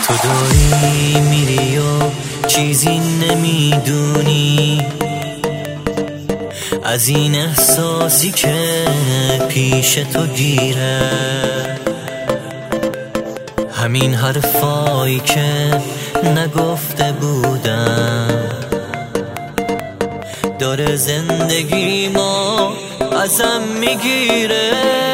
تو داری میری و چیزی نمیدونی از این احساسی که پیش تو گیره، همین حرفایی که نگفته بودم داره زندگی ما ازم میگیره.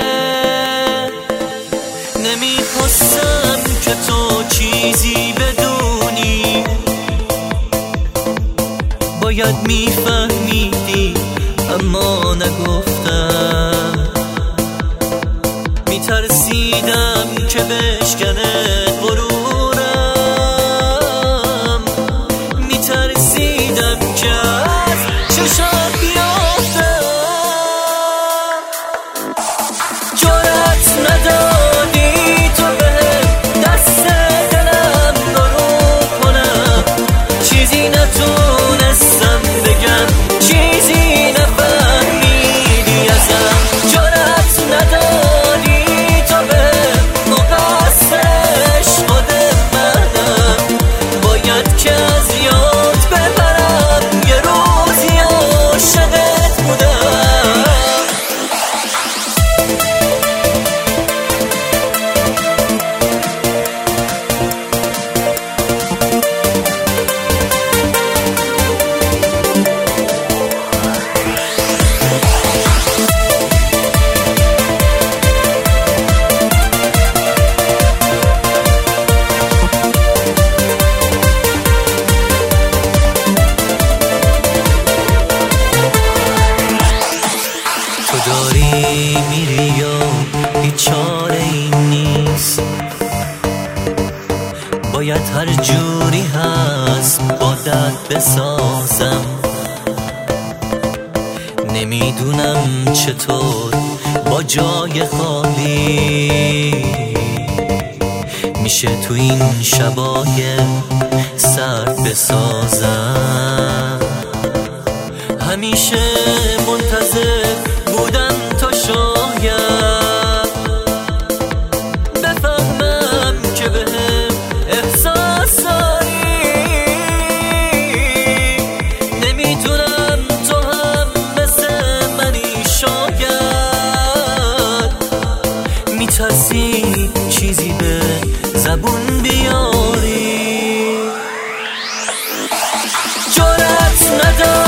نمیخواستم که تو چیزی بدونی، باید میفهمیدی اما نگفتم. میترسیدم که بشکنه غرورم، میترسیدم که از چشم بیافتم. جرأت ندادی تو بهم دست دلم رو کنم، چیزی نتونستم بگم، چیزی نفهمیدی ازم. جرأت ندادی تو بهم مقصرش خودم منم، باید که از یاد ببرم یه روزی عاشقت بودم. تو داری میری و هیچ چاره ای نیست، باید هر جوری هست با درد بسازم. نمیدونم چطور با جای خالی میشه تو این شبای سرد بسازم. همیشه منتظر بودم تا شاید بفهمم که بهم احساس داری. نمیدونم تو هم مثل منی، شاید میترسی چیزی به زبون بیاری. جرأت نداری